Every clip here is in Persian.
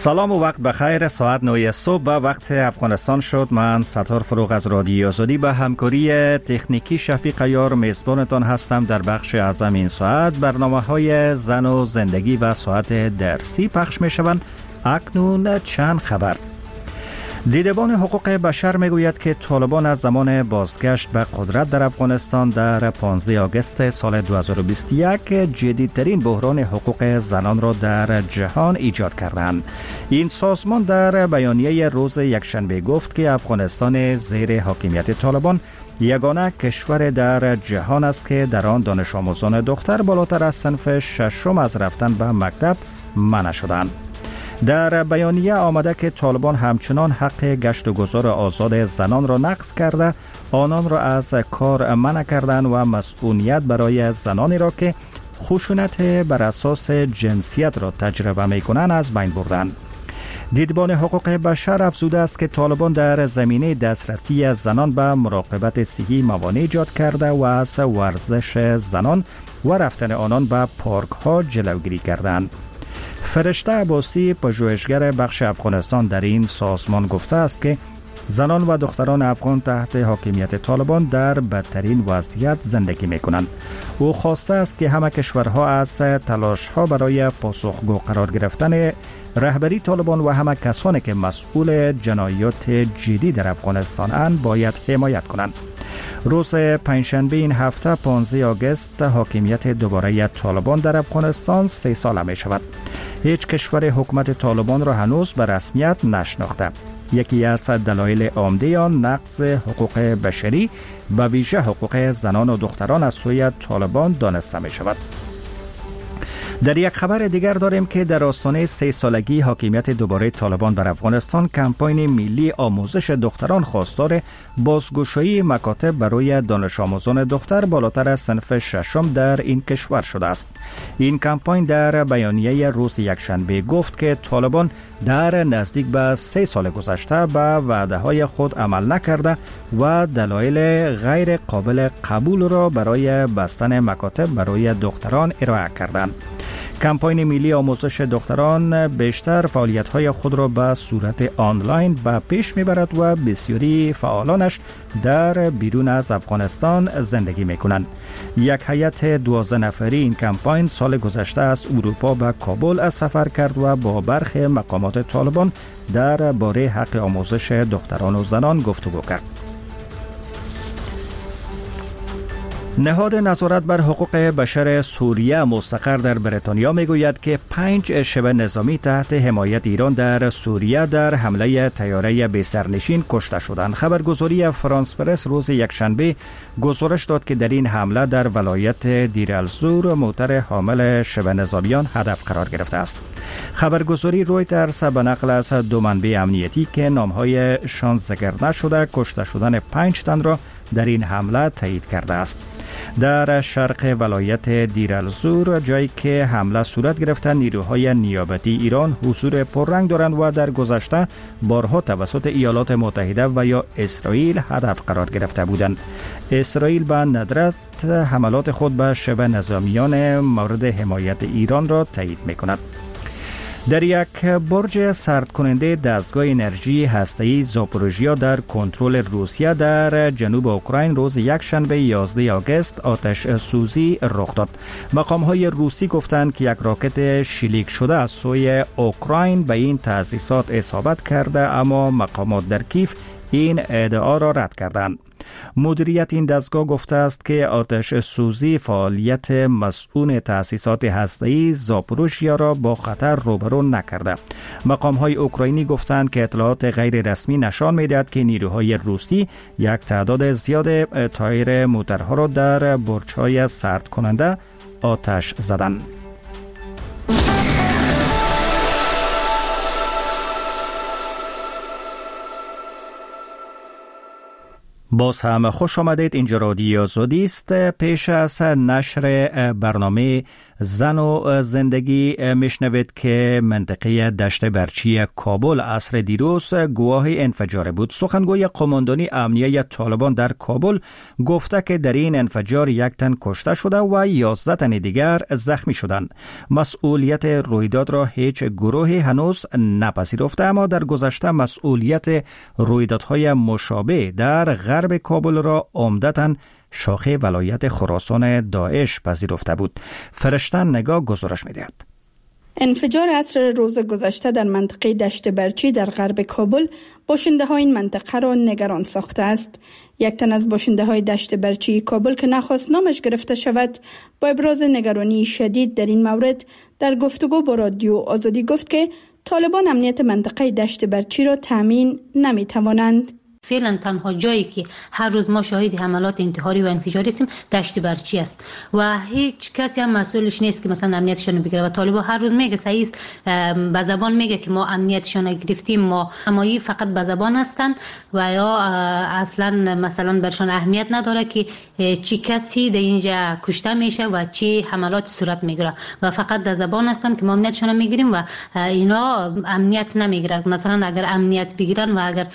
سلام و وقت بخیر. ساعت 9 صبح به وقت افغانستان شد. من ستار فروغ از رادیو آزادی به همکاری تکنیکی شفیق عیار میزبانتان هستم. در بخش اعظم این ساعت برنامه‌های زن و زندگی و ساعت درسی پخش می‌شوند. اکنون چند خبر. دیدبان حقوق بشر میگوید که طالبان از زمان بازگشت به قدرت در افغانستان در 15 آگوست سال 2021 جدیدترین بحران حقوق زنان را در جهان ایجاد کردند. این سازمان در بیانیه روز یکشنبه گفت که افغانستان زیر حاکمیت طالبان یگانه کشور در جهان است که در آن دانش آموزان دختر بالاتر از صنف ششم از رفتن به مکتب منع شدند. در بیانیه آمده که طالبان همچنان حق گشت و گذار آزاد زنان را نقض کرده، آنان را از کار منع کردند و مسئولیت برای زنانی را که خشونت بر اساس جنسیت را تجربه می‌کنند از بین بردند. دیدبان حقوق بشر افزوده است که طالبان در زمینه دسترسی زنان به مراقبت صحی موانع ایجاد کرده و از ورزش زنان و رفتن آنان به پارک ها جلوگیری کردند. فرشته عباسی، پژوهشگر بخش افغانستان در این سازمان گفته است که زنان و دختران افغان تحت حاکمیت طالبان در بدترین وضعیت زندگی می‌کنند. او خواسته است که همه کشورها از تلاش‌ها برای پاسخگو قرار گرفتن رهبری طالبان و همه کسانی که مسئول جنایات جدی در افغانستان اند باید حمایت کنند. روز پنجشنبه این هفته 15 آگوست حاکمیت دوباره طالبان در افغانستان 3 ساله می شود. هیچ کشور حکومت طالبان را هنوز به رسمیت نشناخته. یکی از دلایل عمده آن نقض حقوق بشری و ویژه حقوق زنان و دختران از سوی طالبان دانسته می شود. در یک خبر دیگر داریم که در آستانه 3 سالگی حاکمیت دوباره طالبان بر افغانستان کمپاین ملی آموزش دختران خواستار بازگشایی مکاتب برای دانش آموزان دختر بالاتر از صنف ششم در این کشور شده است. این کمپاین در بیانیه روز یکشنبه گفت که طالبان در نزدیک به 3 سال گذشته به وعده‌های خود عمل نکرده و دلایل غیر قابل قبول را برای بستن مکاتب برای دختران ارائه کردند. کمپاین ملی آموزش دختران بیشتر فعالیت‌های خود را به صورت آنلاین به پیش می‌برد و بسیاری فعالانش در بیرون از افغانستان زندگی می‌کنند. یک هیئت 12 نفری این کمپاین سال گذشته از اروپا به کابل سفر کرد و با برخی مقامات طالبان درباره حق آموزش دختران و زنان گفتگو کرد. نهاد نظارت بر حقوق بشر سوریه مستقر در بریتانیا میگوید که 5 شبه نظامی تحت حمایت ایران در سوریه در حمله طیاره بی سرنشین کشته شدند. خبرگزاری فرانس پرس روز یکشنبه گزارش داد که در این حمله در ولایت دیر الزور موتر حامل شبه نظامیان هدف قرار گرفته است. خبرگزاری رویترز به نقل از 2 منبع امنیتی که نام‌هایشان ذکر نشده کشته شدن 5 تن را در این حمله تایید کرده است. در شرق ولایت دیر الزور جایی که حمله صورت گرفته نیروهای نیابتی ایران حضور پررنگ دارند و در گذشته بارها توسط ایالات متحده و یا اسرائیل هدف قرار گرفته بودند. اسرائیل به ندرت حملات خود به شبه نظامیان مورد حمایت ایران را تایید می‌کند. در یک برج سرد کننده دستگاه انرژی هسته‌ای زاپوروژیا در کنترل روسیه در جنوب اوکراین روز یکشنبه 11 آگوست آتش سوزی رخ داد. مقام‌های روسی گفتند که یک راکت شلیک شده از سوی اوکراین به این تأسیسات اصابت کرده، اما مقامات در کیف این ادعا را رد کردند. مدیریت این دستگاه گفته است که آتش سوزی فعالیت مسئول تأسیسات هسته‌ای زاپوروژیا را با خطر روبرو نکرده. مقام‌های اوکراینی گفتند که اطلاعات غیر رسمی نشان می‌دهد که نیروهای روسی یک تعداد زیاد تایر موترها را در برج‌های سرد کننده آتش زدند. باز هم خوش آمدید. اینجا رادیو آزادی است. پیش از نشر برنامه زن و زندگی میشنوید که منطقه دشت برچی کابل عصر دیروز گواه انفجار بود. سخنگوی قماندانی امنیه طالبان در کابل گفته که در این انفجار 1 تن کشته شده و 11 تن دیگر زخمی شدند. مسئولیت رویداد را هیچ گروهی هنوز نپذیرفته، اما در گذشته مسئولیت رویدادهای مشابه در غرب کابل را عمدتاً شاخه ولایت خراسان داعش پذیرفته بود. فرشتن نگاه گزارش می‌دهد. انفجار عصر روز گذشته در منطقه دشت برچی در غرب کابل باشنده‌های این منطقه را نگران ساخته است. 1 تن از باشنده‌های دشت برچی کابل که نخواست نامش گرفته شود، با ابراز نگرانی شدید در این مورد در گفتگو با رادیو آزادی گفت که طالبان امنیت منطقه دشت برچی را تامین نمی‌توانند. فعلا تنها جایی که هر روز ما شاهد حملات انتحاری و انفجاری هستیم دشت برچی است و هیچ کسی هم مسئولش نیست که مثلا امنیتشون بگیره و طالبان هر روز میگه صحیح است، به زبان میگه که ما امنیتشون گرفتیم، ما همایی فقط به زبان هستن و یا اصلا مثلا برشان اهمیت نداره که چی کسی در اینجا کشته میشه و چی حملات صورت میگیره و فقط در زبان هستن که ما امنیتشون میگیریم و اینا امنیت نمیگیرن. مثلا اگر امنیت بگیرن و اگر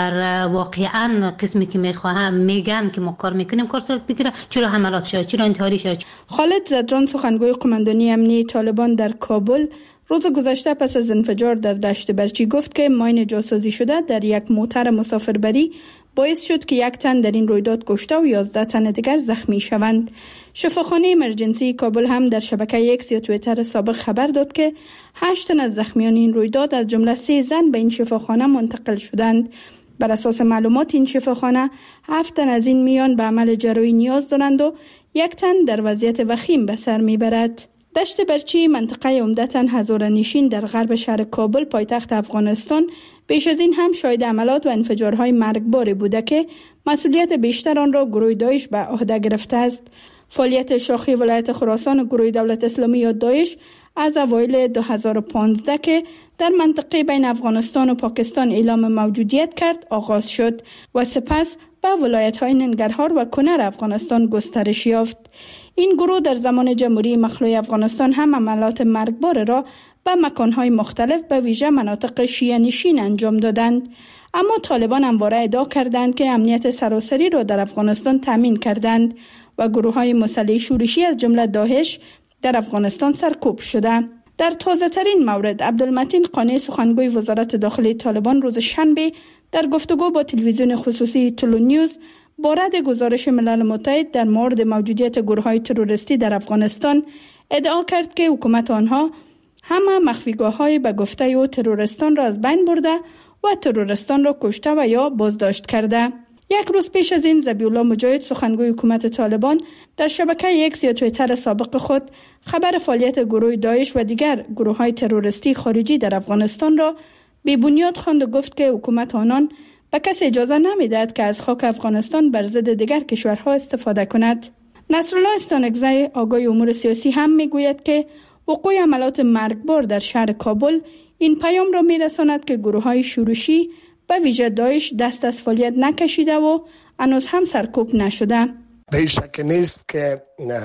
واقعا قسمی که میگن که ما کار میکنیم کار صورت بگیره، چرا حملات شد، چرا انتحاری شد؟ خالد زدران سخنگوی قماندانی امنیه طالبان در کابل روز گذشته پس از انفجار در دشت برچی گفت که ماین جاسازی شده در یک موتر مسافربری باعث شد که 1 تن در این رویداد کشته و 11 تن دیگر زخمی شوند. شفاخانه امرجنسی کابل هم در شبکه X یا توییتر سابق خبر داد که 8 تن از زخمیان این رویداد از جمله 3 زن به این شفاخانه منتقل شدند. بر اساس معلومات این شفاخانه 7 تن از این میان به عمل جراحی نیاز دارند و 1 تن در وضعیت وخیم به سر میبرد. دشت برچی منطقه عمدتاً هزاره‌نشین در غرب شهر کابل پایتخت افغانستان پیش از این هم شاهد حملات و انفجارهای مرگباری بوده که مسئولیت بیشتر آن را گروه داعش به عهده گرفته است. فعالیت شاخه ولایت خراسان و گروه دولت اسلامی یا داعش از اوایل 2015 که در منطقه بین افغانستان و پاکستان اعلام موجودیت کرد آغاز شد و سپس به ولایت‌های ننگرهار و کنر افغانستان گسترش یافت. این گروه در زمان جمهوری مخلوع افغانستان هم عملات مرگبار را به مکان‌های مختلف به ویژه مناطق شیعه نشین انجام دادند. اما طالبان همواره ادعا کردند که امنیت سراسری را در افغانستان تامین کردند و گروه‌های مسلح شورشی از جمله داعش در افغانستان سرکوب شده. در تازه ترین مورد عبدالمتین قانی سخنگوی وزارت داخلی طالبان روز شنبه در گفتگو با تلویزیون خصوصی تلو نیوز با رد گزارش ملل متحد در مورد موجودیت گروه‌های تروریستی در افغانستان ادعا کرد که حکومت آنها همه مخفیگاه‌های به گفته او تروریستان را از بین برده و تروریستان را کشته و یا بازداشت کرده. 1 روز پیش از این ذبیحالله مجاهد سخنگوی حکومت طالبان در شبکه X یا توییتر سابق خود خبر فعالیت گروه داعش و دیگر گروه‌های تروریستی خارجی در افغانستان را بی بنیاد خواند و گفت که حکومت آنان به کسی اجازه نمی‌دهد که از خاک افغانستان بر ضد دیگر کشورها استفاده کند. نصرالله استانکزی آگاه امور سیاسی هم میگوید که وقوع عملات مرگبار در شهر کابل این پیام را میرساند که گروه‌های شورشی به ویژه داعش دست از فعالیت نکشیده و هنوز هم سرکوب نشده. به شک نیست که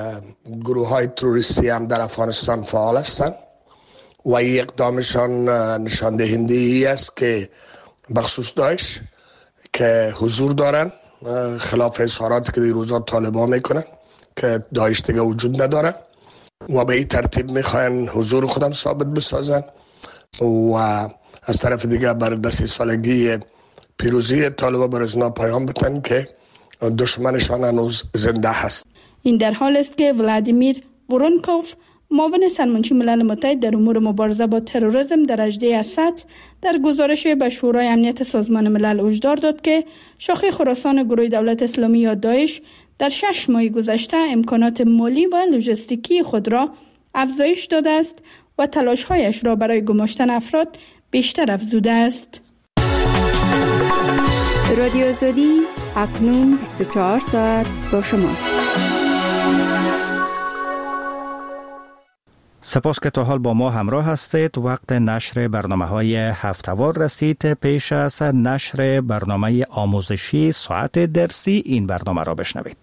گروه‌های تروریستی هم در افغانستان فعال هستند و اقدامشان نشان دهنده است که بخصوص داعش که حضور دارن خلاف اظهاراتی که دیروزا طالبان میکنن که داعش دیگه وجود نداره و به این ترتیب میخواین حضور خودم ثابت بسازن و از طرف دیگه بر 10 سالگی پیروزی طالبان بر ازنا پیام بتن که دشمنشان هنوز زنده هست. این در حال است که ولادیمیر ورونکوف معاون سرمنشی ملل متحد در امور مبارزه با تروریسم در اژده اسد در گزارش به شورای امنیت سازمان ملل هشدار داد که شاخه خراسان گروه دولت اسلامی یا داعش در 6 ماه گذشته امکانات مالی و لوجستیکی خود را افزایش داده است و تلاش‌هایش را برای گماشتن افراد بیشتر افزوده است. رادیو آزادی اکنون 24 ساعت با شماست. سپاس که تا حال با ما همراه هستید. وقت نشر برنامه‌های هفته‌وار رسید. پیش از نشر برنامه آموزشی ساعت درسی این برنامه را بشنوید.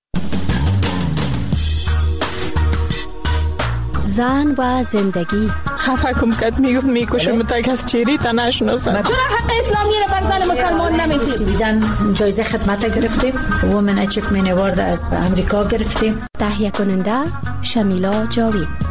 زن و زندگی. خفه کم کد میکشم تا کس چیری تا نشناسم. چرا حق اسلامی را بر زن مسلمان نمیدید؟ سویدن جایزه خدمت گرفتیم. وومن اچیومنت اوارد از امریکا گرفتیم. تهیه کننده شمیلا جاوید.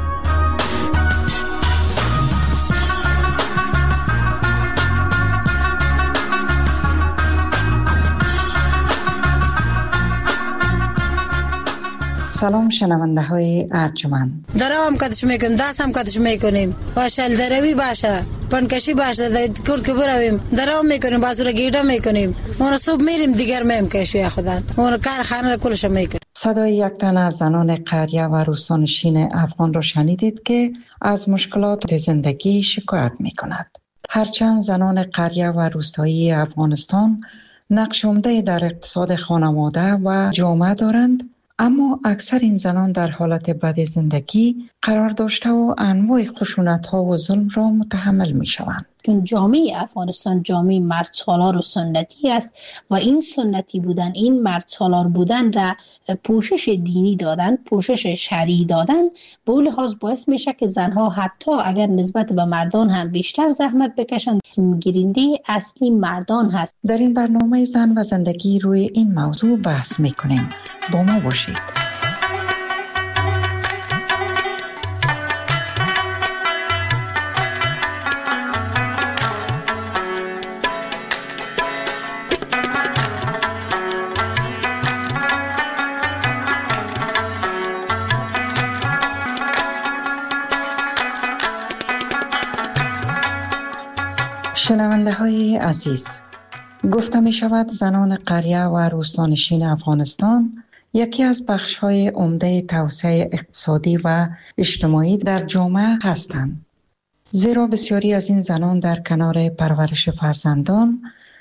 سلام شنونده های ارجمند. درام کدش میکنیم، دست هم کدش میکنیم. واشل دروی باشه، پنکشی باشه، کرد که برویم. درام میکنیم، بازور گیرده میکنیم. اون صبح میریم دیگر میم کشوی خودن. اون کار خانه را کلش میکنیم. صدای یک تن از زنان قریه و روستانشین افغان را شنیدید که از مشکلات زندگی شکایت میکند. هرچند زنان قریه و روستایی افغانستان نقش عمده در اقتصاد خانواده و جامعه دارند، اما اکثر این زنان در حالت بد زندگی قرار داشته و انواع خشونت‌ها و ظلم را متحمل می‌شوند. چون جامعه افغانستان جامعه مرد سالار و سنتی است و این سنتی بودن، این مرد سالار بودن را پوشش دینی دادن، پوشش شرعی دادن، به اون لحاظ باعث میشه که زنها حتی اگر نسبت به مردان هم بیشتر زحمت بکشند، گیرنده اصلی مردان هست. در این برنامه زن و زندگی روی این موضوع بحث میکنیم. با ما باشید. شنونده های عزیز، گفته می شود زنان قریه و روستانشین افغانستان یکی از بخش های عمده توسعه اقتصادی و اجتماعی در جامعه هستند. زیرا بسیاری از این زنان در کنار پرورش فرزندان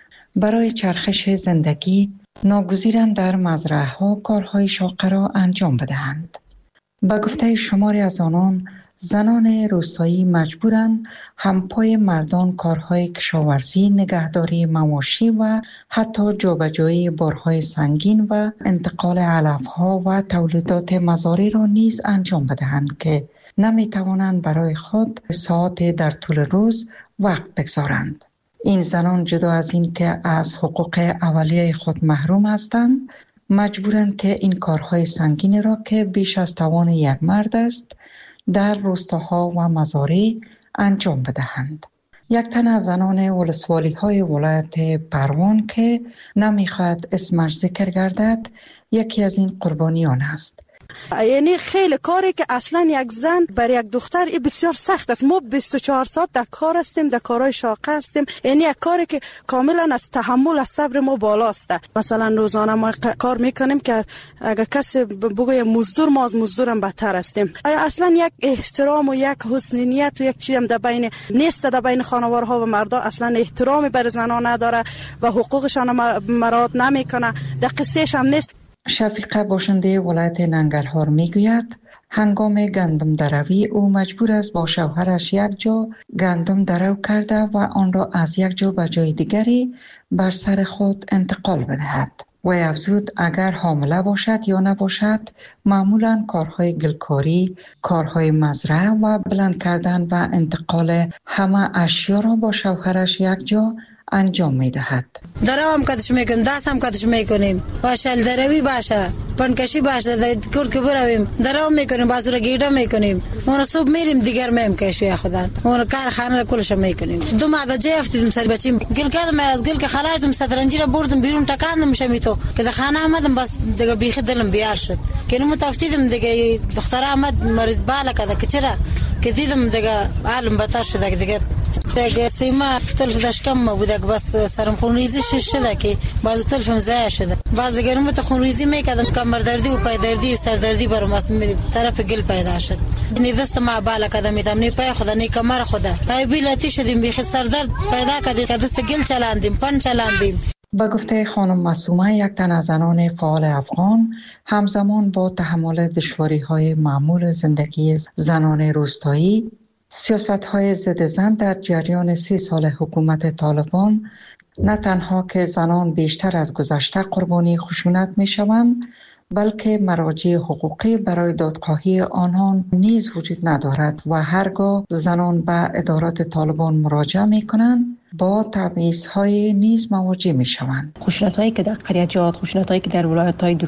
برای چرخش زندگی ناگزیرند در مزرعه ها کارهای شاقه را انجام بدهند. به گفته شماری از آنان، زنان روستایی مجبورند همپای مردان کارهای کشاورزی، نگهداری مواشی و حتی جابجایی بارهای سنگین و انتقال علفها و تولیدات مزارع را نیز انجام بدهند که نمیتوانند برای خود ساعت در طول روز وقت بگذارند. این زنان جدا از این که از حقوق اولیه خود محروم هستند، مجبورند که این کارهای سنگین را که بیش از توان یک مرد است در روستاها و مزارع انجام بدهند. یک تن از زنان ولسوالی های ولایت پروان که نمیخواد اسمش ذکر گردد، یکی از این قربانیان است. یعنی خیلی کاری که اصلا یک زن بر یک دختر بسیار سخت است. ما 24 ساعت در کار هستیم، در کارهای شاقه هستیم. یعنی یک کاری که کاملا از تحمل، از صبر ما بالاست. مثلا روزانه ما کار میکنیم که اگر کسی بگه مزدور، ما از مزدورم بدتر هستیم. اصلا یک احترام و یک حسن نیت و یک چیزی هم در بین نیست، در بین خانوارها و مردا. اصلا احترامی بر زنان نداره و حقوقشان مراعات نمیکنه. در قصهش هم نیست. شفیقه باشنده ولایت ننگرهار میگوید هنگام گندم دروی او مجبور است با شوهرش یک جا گندم درو کرده و آن را از یک جا به جای دیگری بر سر خود انتقال بدهد. و افزود اگر حامله باشد یا نباشد معمولا کارهای گلکاری، کارهای مزرعه و بلند کردن و انتقال همه اشیا را با شوهرش یک جا انجام میدهد. درام کدش میکنیم، دست هم کدش میکنیم. واشل دروی باشه، پنکشی باشه، کرد که برویم. درام میکنیم، بازور گیرده میکنیم. اون صبح میریم دیگر میم کشوی خودن. اون کار خانه را کلش میکنیم. دو ماده جای افتیدم سر بچیم. گل کردم از گل که خلاص دم سترنجی را بردم بیرون تکاندم شمیتو که در خانه آمدم بس دیگه بیخ دلم بیار شد. که نمو تفتیدم دیگه دختر آمد مرید بالا کده که چرا که دیدم دیگه عالم بتر شده دیگه سیما تلف داشکم بوده که بس سرم خونریزی شده که بعضی تلفم ضایع شده. بعضی گرم تو خونریزی میکردم کمر دردی و پای دردی سر دردی برام از طرف گل پیدا شد. نی دست ما بالا کردم میتم نی پای خدا نی کمر خدا. پای بیلاتی شدیم بیخ سر درد پیدا کردیم که دست گل چلاندیم پن چلاندیم. با گفته خانم معصومه، یک تن از زنان فعال افغان همزمان با تحمل دشواری‌های معمول زندگی زنان روستایی، سیاست‌های ضد زن در جریان 30 سال حکومت طالبان نه تنها که زنان بیشتر از گذشته قربانی خشونت می‌شوند، بلکه مراجع حقوقی برای دادخواهی آنان نیز وجود ندارد و هرگاه زنان به ادارات طالبان مراجعه می‌کنند با تبعیض‌های نیز مواجه می‌شوند. خشونت‌هایی که در قریچات، خشونت‌هایی که در ولایت‌های